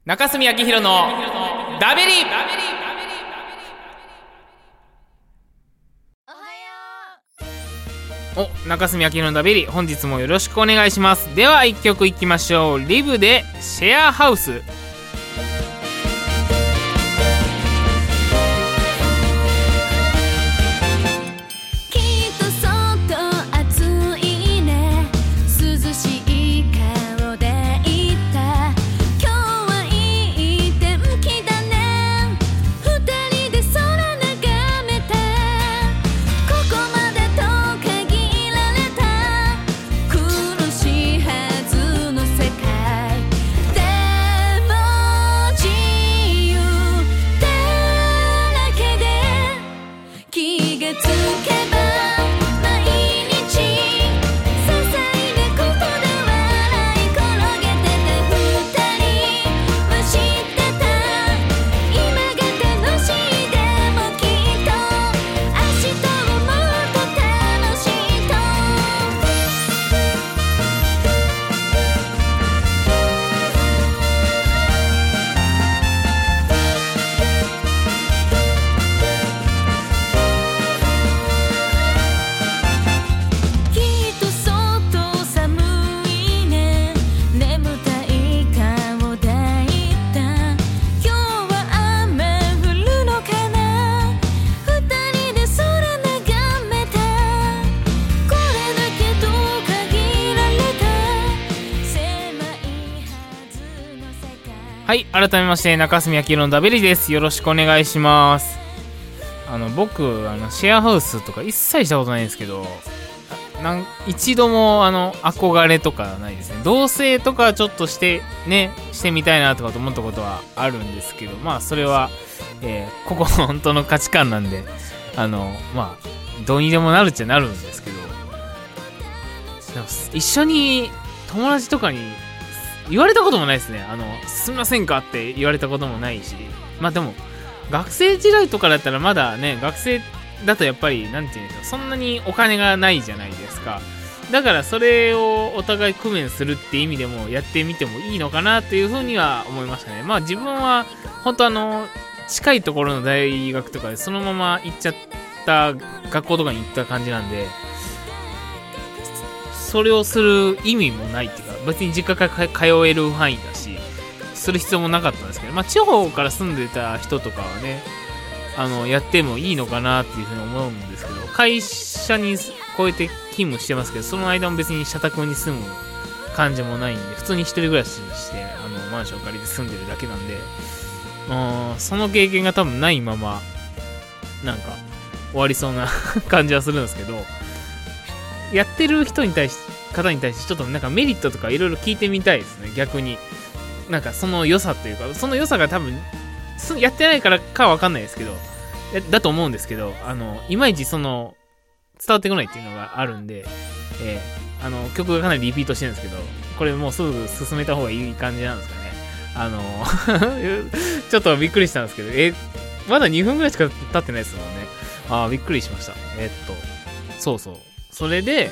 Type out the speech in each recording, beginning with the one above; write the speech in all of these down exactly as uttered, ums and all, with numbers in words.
中澄明弘のダベリ。お、中澄明弘のダベリ、本日もよろしくお願いします。ではいっきょくいきましょう。リブでシェアハウス。はい、改めまして中澄明弘のダベリです。よろしくお願いします。あの僕あのシェアハウスとか一切したことないんですけど、なん一度もあの憧れとかないですね。同棲とかちょっとしてねしてみたいなとかと思ったことはあるんですけど、まあそれは、えー、ここの本当の価値観なんで、あのまあどうにでもなるっちゃなるんですけど、でも一緒に友達とかに言われたこともないですね。あのすみませんかって言われたこともないし、まあでも学生時代とかだったらまだね、学生だとやっぱりなんていうんですか、そんなにお金がないじゃないですか。だからそれをお互い工面するって意味でもやってみてもいいのかなっていうふうには思いましたね。まあ自分は本当あの近いところの大学とかでそのまま行っちゃった学校とかに行った感じなんで、それをする意味もないっていうか、別に実家から通える範囲だし、する必要もなかったんですけど、まあ地方から住んでた人とかはね、あのやってもいいのかなっていうふうに思うんですけど、会社にこうやって勤務してますけど、その間も別に社宅に住む感じもないんで、普通に一人暮らししてあのマンション借りて住んでるだけなんで、うん、その経験が多分ないままなんか終わりそうな感じはするんですけど、やってる人に対し方に対してちょっとなんかメリットとかいろいろ聞いてみたいですね。逆になんかその良さというか、その良さが多分やってないからかわかんないですけど、だと思うんですけど、あのいまいちその伝わってこないっていうのがあるんで、えー、あの曲がかなりリピートしてるんですけど、これもうすぐ進めた方がいい感じなんですかね。あのちょっとびっくりしたんですけど、えまだにふんぐらいしか経ってないですもんね。あーびっくりしました。えー、っとそうそう、それで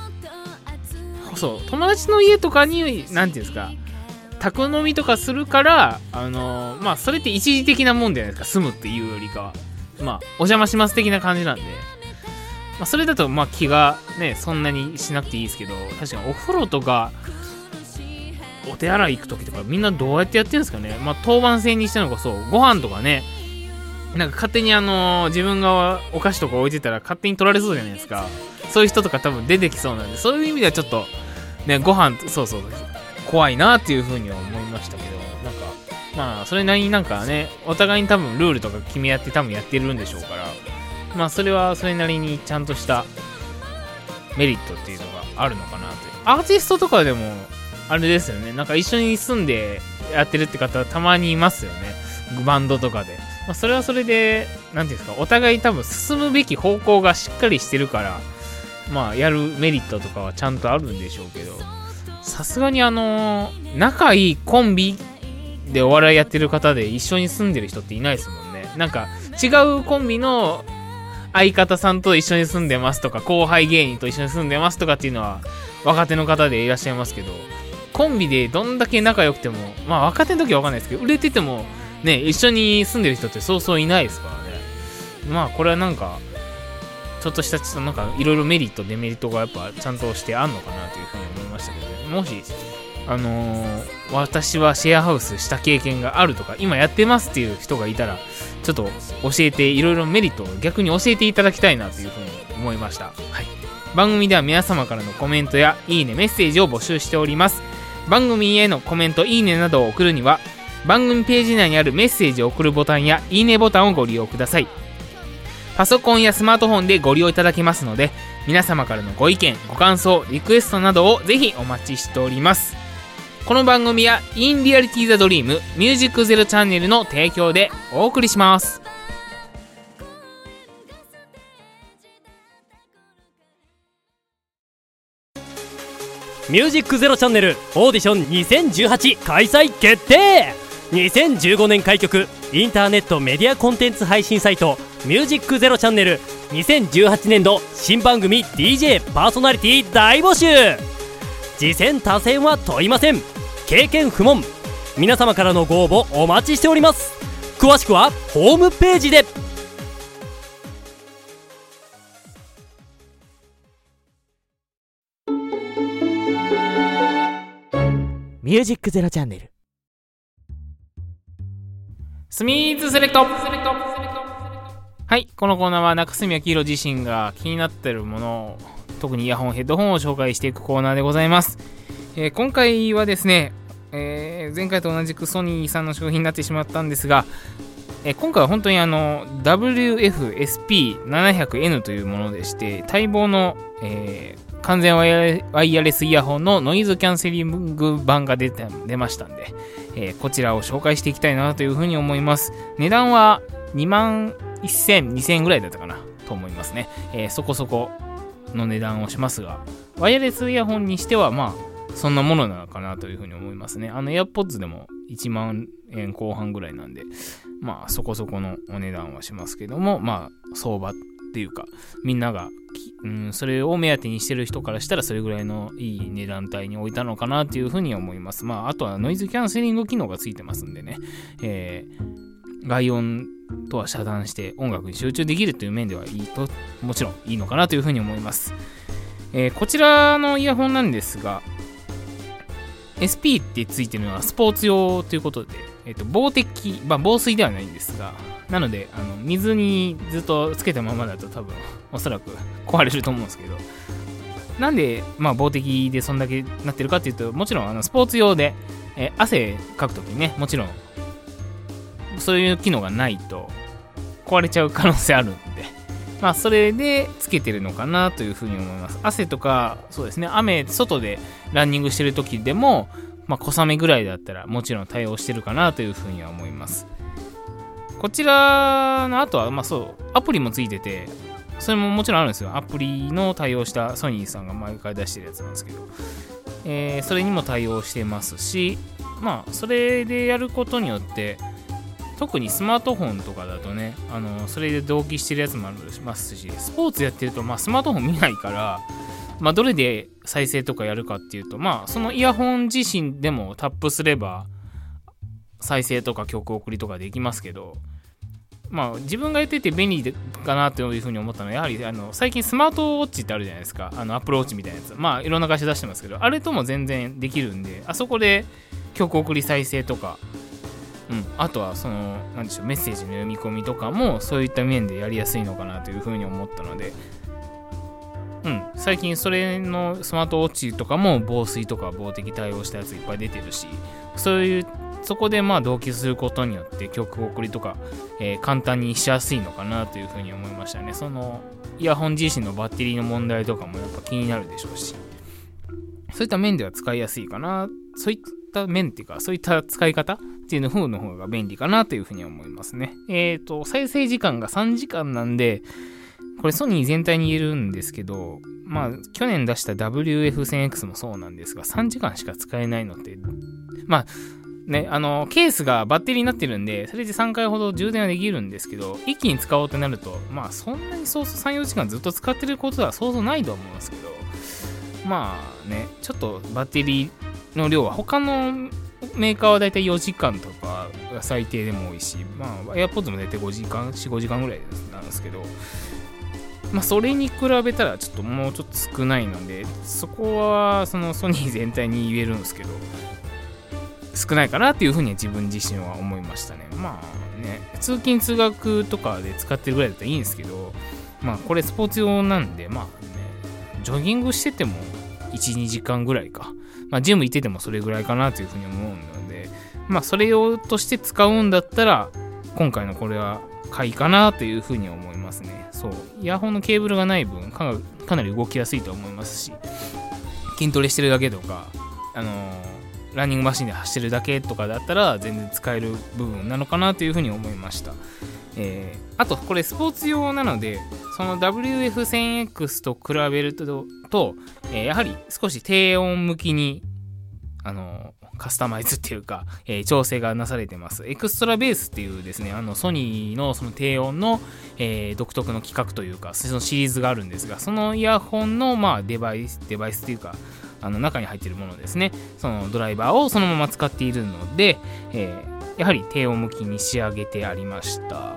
そう友達の家とかになんていうんですか、宅飲みとかするから、あのー、まあそれって一時的なもんじゃないですか。住むっていうよりかは、まあお邪魔します的な感じなんで、まあ、それだとまあ気がねそんなにしなくていいですけど、確かにお風呂とかお手洗い行く時とかみんなどうやってやってるんですかね。まあ当番制にしてのこそご飯とかね、なんか勝手にあのー、自分がお菓子とか置いてたら勝手に取られそうじゃないですか。そういう人とか多分出てきそうなんで、そういう意味ではちょっとね、ご飯そうそう怖いなっていう風には思いましたけど、なんかまあそれなりになんかね、お互いに多分ルールとか決め合って多分やってるんでしょうから、まあそれはそれなりにちゃんとしたメリットっていうのがあるのかなという。アーティストとかでもあれですよね、なんか一緒に住んでやってるって方はたまにいますよね、バンドとかで。まあ、それはそれでなんていうんですか、お互い多分進むべき方向がしっかりしてるから、まあやるメリットとかはちゃんとあるんでしょうけど、さすがにあのー、仲いいコンビでお笑いやってる方で一緒に住んでる人っていないですもんね。なんか違うコンビの相方さんと一緒に住んでますとか、後輩芸人と一緒に住んでますとかっていうのは若手の方でいらっしゃいますけど、 コンビでどんだけ仲良くても、まあ若手の時は分かんないですけど、売れててもね、一緒に住んでる人ってそうそういないですからね。まあこれはなんかちょっとしたちょっとなんかいろいろメリットデメリットがやっぱちゃんとしてあんのかなというふうに思いましたけど、ね、もしあのー、私はシェアハウスした経験があるとか今やってますっていう人がいたらちょっと教えて、いろいろメリットを逆に教えていただきたいなというふうに思いました。はい、番組では皆様からのコメントやいいねメッセージを募集しております。番組へのコメントいいねなどを送るには番組ページ内にあるメッセージを送るボタンやいいねボタンをご利用ください。パソコンやスマートフォンでご利用いただけますので、皆様からのご意見ご感想リクエストなどをぜひお待ちしております。この番組は In Reality the Dream ミュージックゼロチャンネルの提供でお送りします。 ミュージックゼロチャンネルオーディションにせんじゅうはち開催決定。にせんじゅうごねん開局インターネットメディアコンテンツ配信サイトミュージックゼロチャンネルにせんじゅうはちねんど新番組 ディージェー パーソナリティ大募集。次戦他戦は問いません。経験不問。皆様からのご応募お待ちしております。詳しくはホームページで。 ミュージックゼロチャンネルスミーズセレクト。はい、このコーナーは中住明宏自身が気になっているもの、特にイヤホンヘッドホンを紹介していくコーナーでございます。えー、今回はですね、えー、前回と同じくソニーさんの商品になってしまったんですが、えー、今回は本当にあの ダブリューエフエスピーななひゃくエヌ というものでして、待望の、えー、完全ワイヤレスイヤホンのノイズキャンセリング版が出て出ましたんで、えー、こちらを紹介していきたいなというふうに思います。値段はにまんせん、にせんえんぐらいだったかなと思いますね。えー、そこそこの値段をしますが、ワイヤレスイヤホンにしてはまあそんなものなのかなというふうに思いますね。あの AirPods でもいちまんえんこう半ぐらいなんで、まあそこそこのお値段はしますけども、まあ相場っていうか、みんなが、うん、それを目当てにしてる人からしたらそれぐらいのいい値段帯に置いたのかなというふうに思います。まああとはノイズキャンセリング機能がついてますんでね、えー、外音とは遮断して音楽に集中できるという面ではいいと、もちろんいいのかなというふうに思います。えー、こちらのイヤホンなんですが、エスピー ってついてるのはスポーツ用ということで、えっと、防滴、まあ、防水ではないんですが、なので、あの、水にずっとつけたままだと多分、おそらく壊れると思うんですけど、なんで、まあ、防滴でそんだけなってるかっていうと、もちろん、あの、スポーツ用で、えー、汗かくときにね、もちろん、そういう機能がないと、壊れちゃう可能性あるんで、まあ、それでつけてるのかなというふうに思います。汗とか、そうですね、雨、外でランニングしてる時でも、まあ、小雨ぐらいだったらもちろん対応してるかなというふうには思います。こちらの後は、まあそう、アプリもついてて、それももちろんあるんですよ。アプリの対応したソニーさんが毎回出してるやつなんですけど、えー、それにも対応してますし、まあ、それでやることによって、特にスマートフォンとかだとね、あのそれで同期してるやつもありますし、スポーツやってると、まあ、スマートフォン見ないから、まあ、どれで再生とかやるかっていうと、まあ、そのイヤホン自身でもタップすれば再生とか曲送りとかできますけど、まあ、自分がやってて便利かなというふうに思ったのは、やはりあの最近スマートウォッチってあるじゃないですか。あのアップルウォッチみたいなやつ、まあいろんな会社出してますけど、あれとも全然できるんで、あそこで曲送り再生とか、うん、あとはそのなんでしょう、メッセージの読み込みとかもそういった面でやりやすいのかなというふうに思ったので、うん、最近それのスマートウォッチとかも防水とか防滴対応したやついっぱい出てるし、そういうそこでまあ同期することによって曲送りとか、えー、簡単にしやすいのかなというふうに思いましたね。そのイヤホン自身のバッテリーの問題とかもやっぱ気になるでしょうし、そういった面では使いやすいかな、そういった面っていうかそういった使い方っていうの方の方が便利かなというふうに思いますね。えっと再生時間がさんじかんなんで、これソニー全体に言えるんですけど、まあ去年出した ダブリューエフせんエックス もそうなんですが、さんじかんしか使えないのって、まあね、あのケースがバッテリーになってるんで、それでさんかいほど充電はできるんですけど、一気に使おうとなると、まあそんなにそうそうさん、よじかんずっと使ってることはそうそうないと思うんですけど、まあね、ちょっとバッテリーの量は他のメーカーはだいたいよじかんとかが最低でも多いし、まあ AirPods もだいたいごじかん、よん、ごじかんぐらいなんですけど、まあそれに比べたらちょっともうちょっと少ないので、そこはそのソニー全体に言えるんですけど、少ないかなっていうふうに自分自身は思いましたね。まあね、通勤通学とかで使ってるぐらいだったらいいんですけど、まあこれスポーツ用なんで、まあね、ジョギングしててもいち、にじかんぐらいか、まあジム行っててもそれぐらいかなというふうに思うので、まあそれ用として使うんだったら今回のこれは買いかなというふうに思いますね。そう、イヤホンのケーブルがない分か、かなり動きやすいと思いますし、筋トレしてるだけとか、あのーランニングマシンで走ってるだけとかだったら全然使える部分なのかなというふうに思いました。えー、あとこれスポーツ用なので、その ダブリューエフテンエックス と比べると、とえー、やはり少し低音向きにあのー、カスタマイズっていうか、えー、調整がなされてます。エクストラベースっていうですね、あのソニーのその低音の、えー、独特の規格というか、そのシリーズがあるんですが、そのイヤホンのまあデバイスデバイスっていうか、あの中に入っているものですね、そのドライバーをそのまま使っているので、えー、やはり低音向きに仕上げてありました。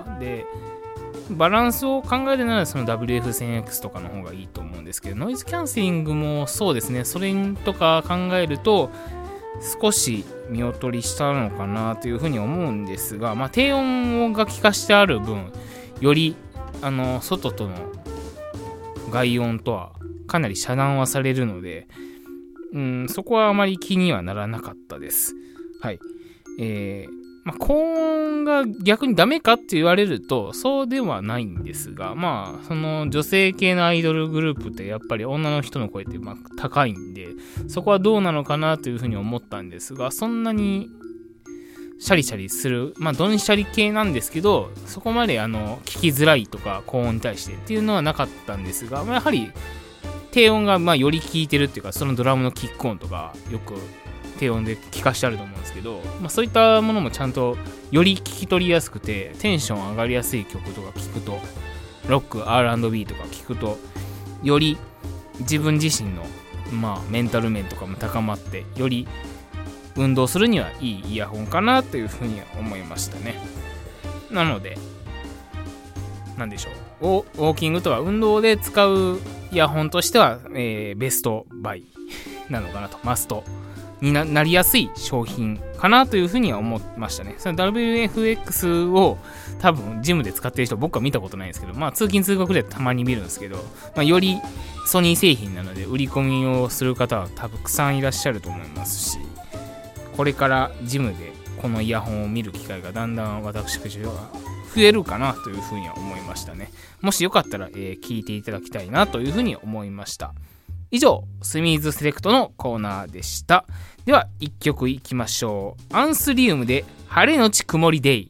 で、バランスを考えるならその ダブリューエフテンエックス とかの方がいいと思うんですけど、ノイズキャンセリングもそうですね、それとか考えると少し見劣りしたのかなというふうに思うんですが、まあ、低音が効かしてある分、よりあの外との外音とはかなり遮断はされるので、うん、そこはあまり気にはならなかったです。はい。えー、まあ、高音が逆にダメかって言われると、そうではないんですが、まあ、その女性系のアイドルグループってやっぱり女の人の声ってまあ高いんで、そこはどうなのかなというふうに思ったんですが、そんなにシャリシャリする、まあ、ドンシャリ系なんですけど、そこまであの聞きづらいとか高音に対してっていうのはなかったんですが、まあ、やはり低音がまあより効いてるっていうか、そのドラムのキック音とかよく低音で聞かしてあると思うんですけど、まあ、そういったものもちゃんとより聞き取りやすくて、テンション上がりやすい曲とか聞くと、ロック アールアンドビー とか聞くと、より自分自身のまあメンタル面とかも高まって、より運動するにはいいイヤホンかなというふうには思いましたね。なのでなんでしょう、ウォーキングとか運動で使うイヤホンとしては、えー、ベストバイなのかなと、マストに な, なりやすい商品かなというふうには思いましたね。その ダブリューエフエックス を多分ジムで使ってる人僕は見たことないんですけど、まあ通勤通学でたまに見るんですけど、まあ、よりソニー製品なので売り込みをする方はたくさんいらっしゃると思いますし、これからジムでこのイヤホンを見る機会がだんだん私たちは増えるかなというふうには思いましたね。もしよかったら、えー、聞いていただきたいなというふうに思いました。以上、スミーズセレクトのコーナーでした。ではいっきょくいきましょう。アンスリウムで晴れのち曇りデイ。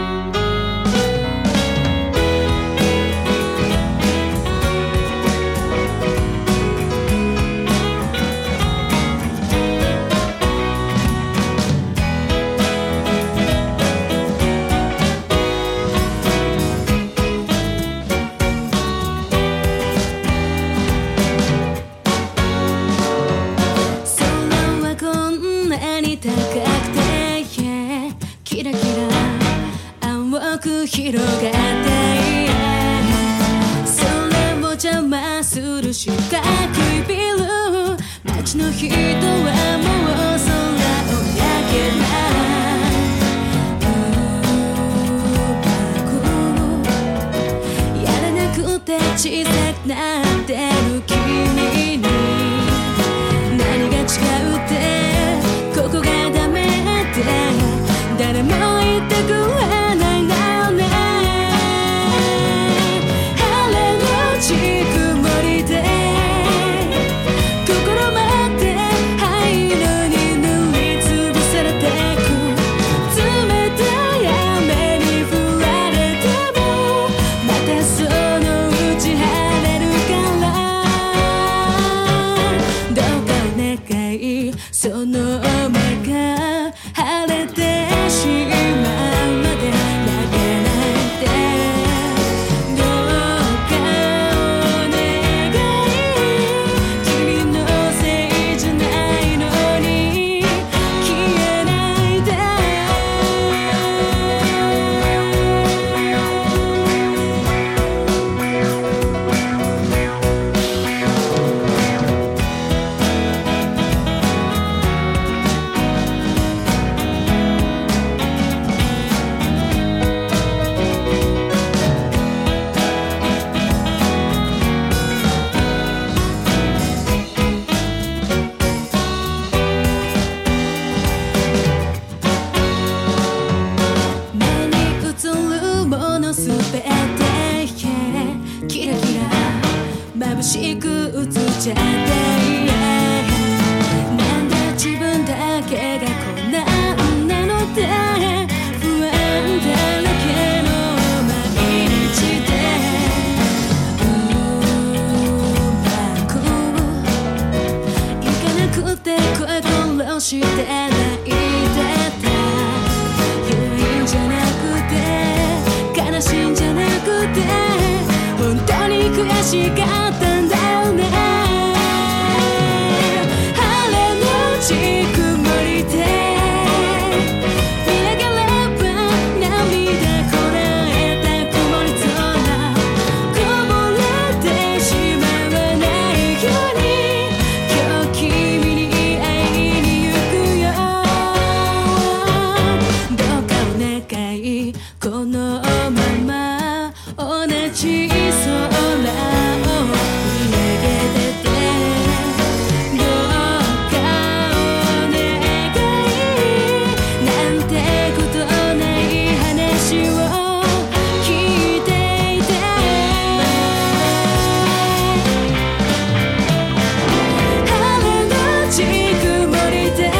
広がってそれを邪魔する四角いビル、街の人はもう空を焼けない。やらなくて小さくなってる君に何が違うってここがダメって誰も言ってくれないなよね。 しかったんだよね。晴れのち曇りで見上げれば涙こらえた曇り空こぼれてしまわないように今日君に会いに行くよ。どうかお願いこのまま同じ空を見上げててどうかお願いなんてことない話を聞いていて晴れのち曇りで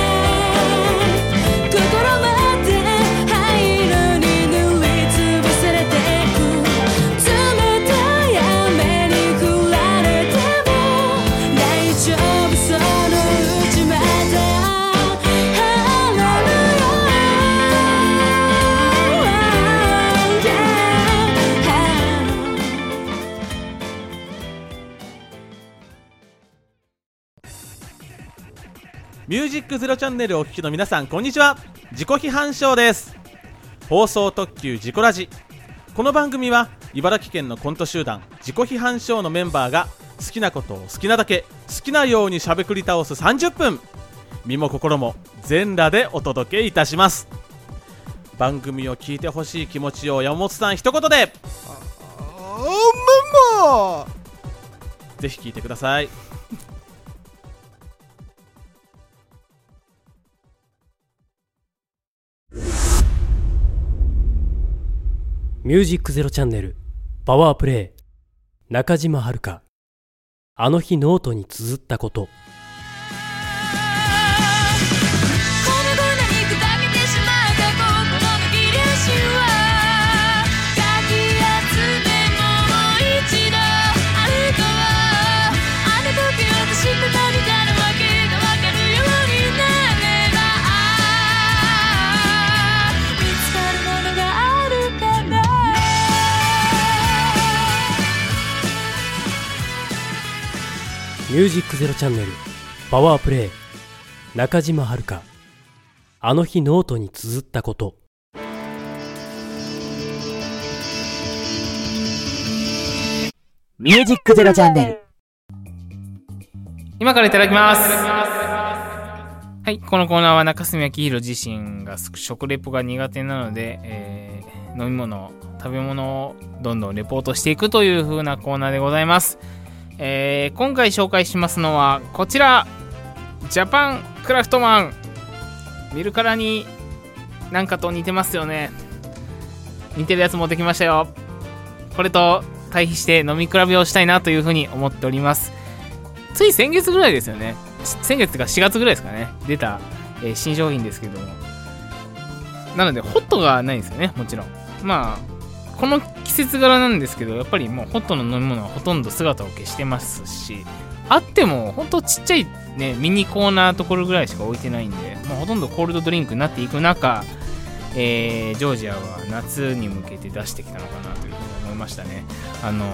心まで灰色に塗りつぶされてく冷たい雨に降られても大丈夫そのうちまた晴れるよ。 ミュージックゼロチャンネルをお聞きの皆さんこんにちは。自己批判ショーです。放送特急自己ラジ。この番組は茨城県のコント集団自己批判ショーのメンバーが好きなことを好きなだけ好きなようにしゃべくり倒すさんじゅっぷん、身も心も全裸でお届けいたします。番組を聞いてほしい気持ちを山本さん一言でぜひ聞いてください。 ミュージックゼロチャンネルパワープレイ中島遥香あの日ノートに綴ったこと。 この粉に砕けてしまった心の気流心はかき集めもう一度あるとはあの時私って涙のわけがわかるようになれば見つかるものがあるかな。 ミュージックゼロチャンネルパワープレイ中島遥香あの日ノートに綴ったこと。 ミュージックゼロチャンネル。 今からいただきます。はい、このコーナーは中澄明宏自身が食レポが苦手なので、えー、飲み物食べ物をどんどんレポートしていくという風なコーナーでございます。えー、今回紹介しますのはこちら、ジャパンクラフトマン。見るからになんかと似てますよね。似てるやつ持ってきましたよ。これと対比して飲み比べをしたいなというふうに思っております。つい先月ぐらいですよね。先月かしがつぐらいですかね、出た、えー、新商品ですけども、なのでホットがないんですよね。もちろんまあこの季節柄なんですけど、やっぱりもうホットの飲み物はほとんど姿を消してますし、あってもほんとちっちゃいねミニコーナーところぐらいしか置いてないんで、もうほとんどコールドドリンクになっていく中、えー、ジョージアは夏に向けて出してきたのかなというふうに思いましたね。あの、はい、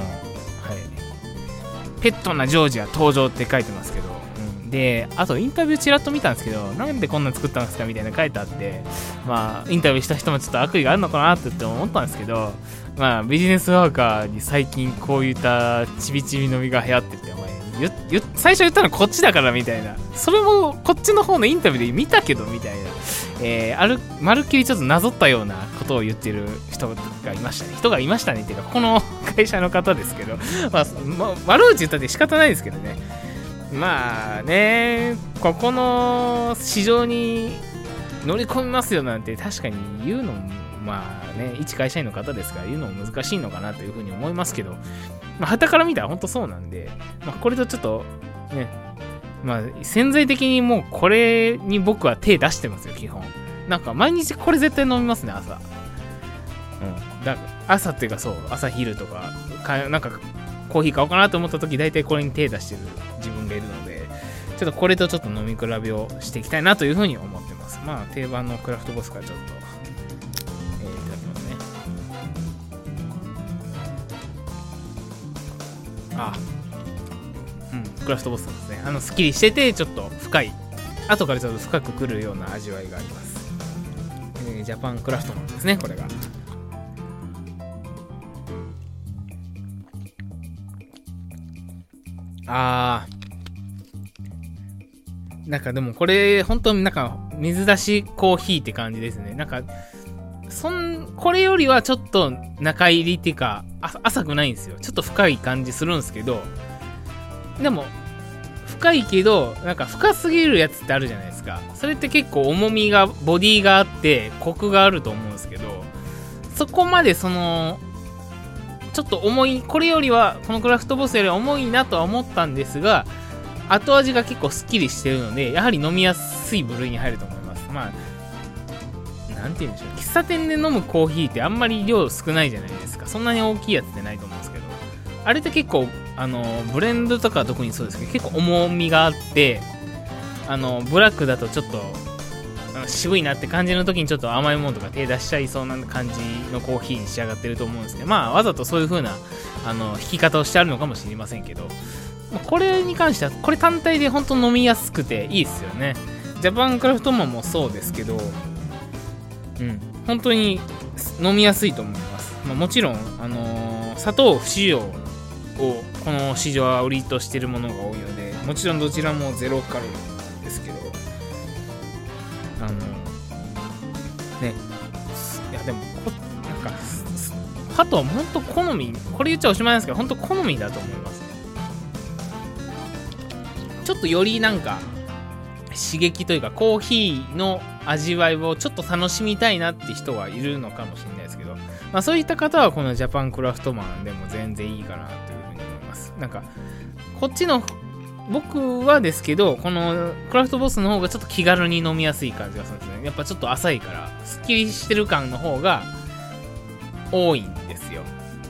ペットなジョージア登場って書いてますけど、うん、であとインタビューちらっと見たんですけど、なんでこんなの作ったんですかみたいな書いてあって、まあインタビューした人もちょっと悪意があるのかなって思ったんですけど、まあビジネスワーカーに最近こういったちびちび飲みが流行ってて、お前ゆゆ最初言ったのこっちだからみたいな、それもこっちの方のインタビューで見たけどみたいな、えー、あるまるっきりちょっとなぞったようなことを言ってる人がいましたね人がいましたねっていうか、この会社の方ですけど、まあ、ま、悪口言ったって仕方ないですけどね。まあね、ここの市場に乗り込みますよなんて確かに言うのもまあね、一会社員の方ですから言うのも難しいのかなというふうに思いますけど、まあ傍から見たら本当そうなんで、まあ、これとちょっとね、まあ潜在的にもうこれに僕は手出してますよ基本。なんか毎日これ絶対飲みますね朝。うん。だから朝っていうかそう朝昼とかかなんかコーヒー買おうかなと思った時大体これに手出してる自分がいるので、ちょっとこれとちょっと飲み比べをしていきたいなというふうに思ってます。まあ定番のクラフトボスからちょっと、えー、いただきますね。 あうんクラフトボスですね。あのすっきりしててちょっと深い、後からちょっと深くくるような味わいがあります。えー、ジャパンクラフトマンですね、これが。あーなんかでもこれ本当になんか水出しコーヒーって感じですね。なんかそんこれよりはちょっと中入りっていうか浅くないんですよ。ちょっと深い感じするんですけど、でも深いけどなんか深すぎるやつってあるじゃないですか。それって結構重みがボディがあってコクがあると思うんですけど、そこまでそのちょっと重い、これよりはこのクラフトボスよりは重いなとは思ったんですが、後味が結構すっきりしてるのでやはり飲みやすい部類に入ると思います。まあなんて言うんでしょう、喫茶店で飲むコーヒーってあんまり量少ないじゃないですか。そんなに大きいやつってないと思うんですけど、あれって結構あのブレンドとか特にそうですけど結構重みがあって、あのブラックだとちょっと渋いなって感じの時にちょっと甘いものとか手出しちゃいそうな感じのコーヒーに仕上がってると思うんですね。まあわざとそういう風なあの引き方をしてあるのかもしれませんけど、これに関してはこれ単体で本当飲みやすくていいですよね。ジャパンクラフトマンもそうですけど、うん本当に飲みやすいと思います。まあ、もちろんあのー、砂糖不使用をこの市場は売りとしているものが多いので、もちろんどちらもゼロカロリーなんですけど、あのねいやでもこなんかあとは本当好み、これ言っちゃおしまいなんですけど本当好みだと思いますね。ちょっとよりなんか刺激というかコーヒーの味わいをちょっと楽しみたいなって人はいるのかもしれないですけど、まあそういった方はこのジャパンクラフトマンでも全然いいかなというふうに思います。なんかこっちの僕はですけど、このクラフトボスの方がちょっと気軽に飲みやすい感じがするんですね。やっぱちょっと浅いからすっきりしてる感の方が多いんですよ。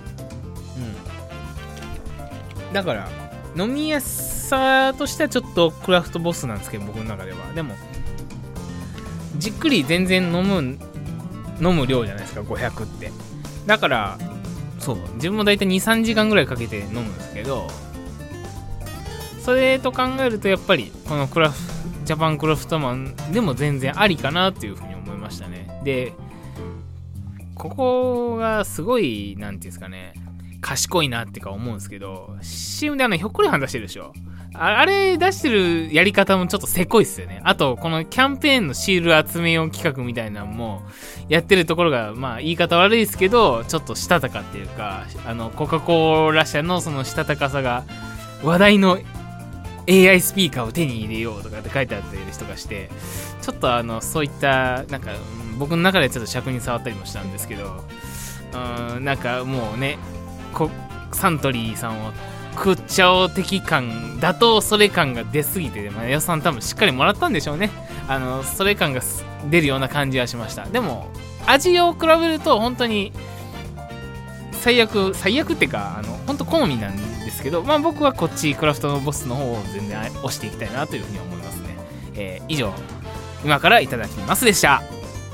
うん。だから飲みやすさとしてはちょっとクラフトボスなんですけど、僕の中ではでもじっくり全然飲む飲む量じゃないですか、ごひゃくって。だからそう自分もだいたい にさんじかんぐらいかけて飲むんですけど、それと考えるとやっぱりこのクラフジャパンクラフトマンでも全然ありかなっていうふうに思いましたね。でここがすごいなんていうんですかね、賢いなってか思うんですけど、 シーエム であのひょっこりはん出してるでしょ。 あ, あれ出してるやり方もちょっとせこいっすよね。あとこのキャンペーンのシール集めよう企画みたいなのもやってるところが、まあ言い方悪いですけどちょっとしたたかっていうか、あのコカ・コーラ社のそのしたたかさが話題の エーアイ スピーカーを手に入れようとかって書いてあったりとかして、ちょっとあのそういったなんか僕の中でちょっと尺に触ったりもしたんですけど、うんなんかもうねこサントリーさんを食っちゃおう的感だとそれ感が出すぎて、まあ、予算多分しっかりもらったんでしょうね。あのそれ感が出るような感じはしました。でも味を比べると本当に最悪最悪ってかあの本当好みなんですけど、まあ僕はこっちクラフトのボスの方を全然押していきたいなというふうに思いますね。えー、以上今からいただきますでした。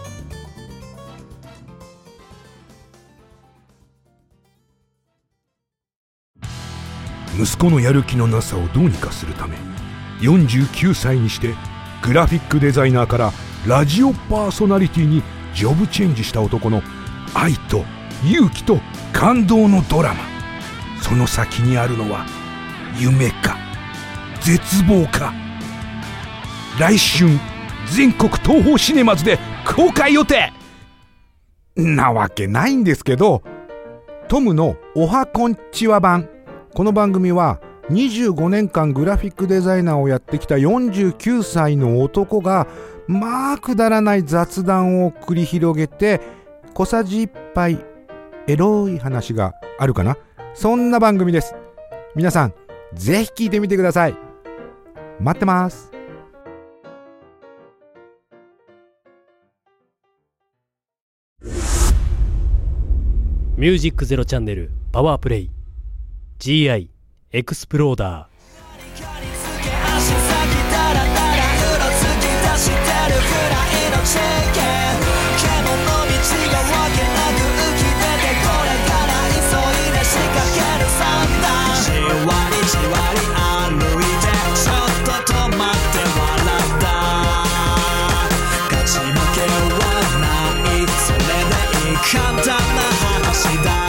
息子のやる気のなさをどうにかするためよんじゅうきゅうさいにしてグラフィックデザイナーからラジオパーソナリティにジョブチェンジした男の愛と勇気と感動のドラマ、その先にあるのは夢か絶望か。来春全国東宝シネマズで公開予定なわけないんですけど、トムのおはこんちは版。この番組はにじゅうごねんかんグラフィックデザイナーをやってきたよんじゅうきゅうさいの男がまあくだらない雑談を繰り広げて小さじいっぱいエロい話があるかな、そんな番組です。皆さんぜひ聞いてみてください。待ってます。 ミュージックゼロチャンネルパワープレイ ジーアイ エクスプローダー。 じわ簡単な話だ。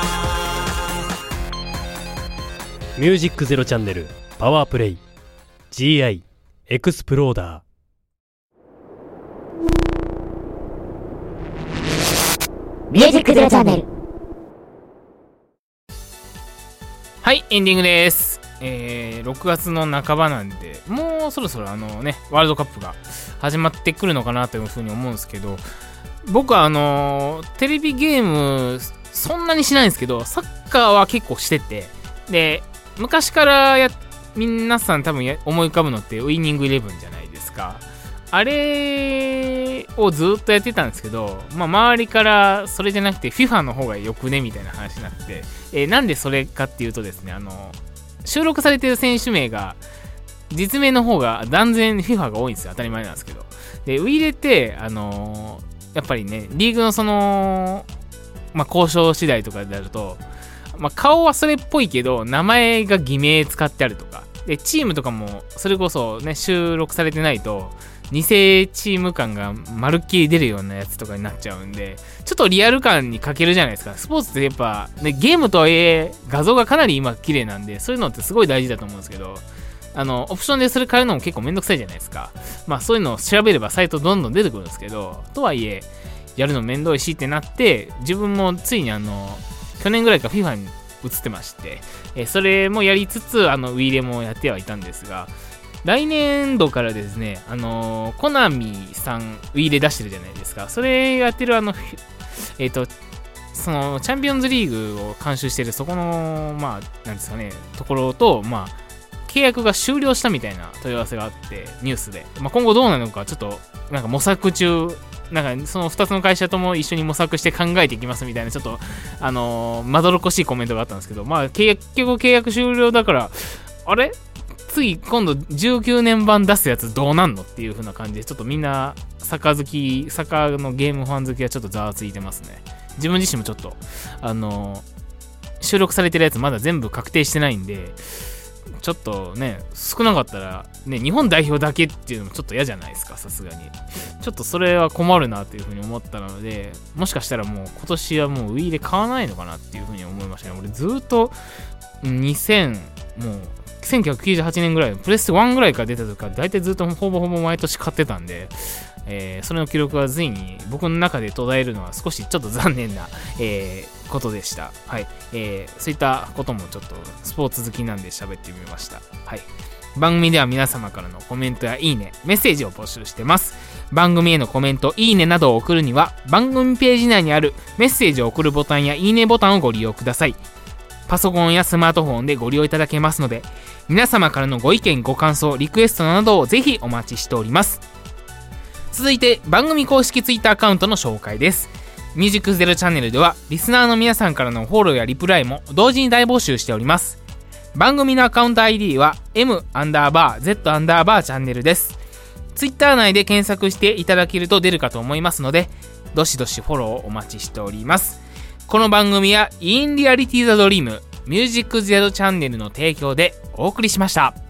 ミュージックゼロチャンネルパワープレイ ジーアイ エクスプローダミュージックゼロチャンネル。 はい、エンディングです。えー、ろくがつの半ばなんで、もうそろそろあのね、ワールドカップが始まってくるのかなというふうに思うんですけど、僕はあのー、テレビゲームそんなにしないんですけど、サッカーは結構してて、で、昔からや皆さん多分や思い浮かぶのってウイニングイレブンじゃないですか。あれをずっとやってたんですけど、まあ、周りからそれじゃなくて FIFA の方がよくねみたいな話になって、えー、なんでそれかっていうとですね、あの収録されてる選手名が実名の方が断然 FIFA が多いんですよ。当たり前なんですけど。で、ウイイレってあのー、やっぱりね、リーグのその、まあ、交渉次第とかであると、まあ、顔はそれっぽいけど名前が偽名使ってあるとかで、チームとかもそれこそね収録されてないと偽チーム感がまるっきり出るようなやつとかになっちゃうんで、ちょっとリアル感に欠けるじゃないですか。スポーツってやっぱ、ね、ゲームとはいえ画像がかなり今綺麗なんで、そういうのってすごい大事だと思うんですけど、あのオプションでそれ変えるのも結構めんどくさいじゃないですか。まあそういうのを調べればサイトどんどん出てくるんですけど、とはいえやるのめんどいしってなって、自分もついにあの去年ぐらいから FIFA に移ってまして、えそれもやりつつあのウイイレもやってはいたんですが、来年度からですね、あのー、コナミさんウイイレ出してるじゃないですか。それやってるあのえっ、ー、とそのチャンピオンズリーグを監修してるそこのまあなんですかねところと、まあ契約が終了したみたいな問い合わせがあってニュースで、まあ、今後どうなのかちょっとなんか模索中、なんかそのふたつの会社とも一緒に模索して考えていきますみたいなちょっとあのー、まどろっこしいコメントがあったんですけど、まあ結局契約終了だからあれ次今度じゅうきゅうねん版出すやつどうなんのっていう風な感じで、ちょっとみんなサッカー好きサッカーのゲームファン好きはちょっとざわついてますね。自分自身もちょっとあのー、収録されてるやつまだ全部確定してないんで、ちょっとね少なかったらね日本代表だけっていうのもちょっと嫌じゃないですか。さすがにちょっとそれは困るなというふうに思ったので、もしかしたらもう今年はもうウイイレ買わないのかなっていうふうに思いましたね。俺ずっとにせんもうせんきゅうひゃくきゅうじゅうはちねんぐらいプレステワンぐらいから出た時から大体ずっとほぼほぼ毎年買ってたんで、えー、それの記録はついに僕の中で途絶えるのは少しちょっと残念な、えー、ことでした。はい、えー、そういったこともちょっとスポーツ好きなんで喋ってみました。はい、番組では皆様からのコメントやいいね、メッセージを募集してます。番組へのコメント、いいねなどを送るには番組ページ内にあるメッセージを送るボタンやいいねボタンをご利用ください。パソコンやスマートフォンでご利用いただけますので、皆様からのご意見ご感想リクエストなどをぜひお待ちしております。続いて番組公式ツイッターアカウントの紹介です。ミュージックゼロチャンネルではリスナーの皆さんからのフォローやリプライも同時に大募集しております。番組のアカウント アイディー は M アンダーバー Z アンダーバーチャンネルです。ツイッター内で検索していただけると出るかと思いますので、どしどしフォローをお待ちしております。この番組は In Reality the Dream ミュージックゼロチャンネルの提供でお送りしました。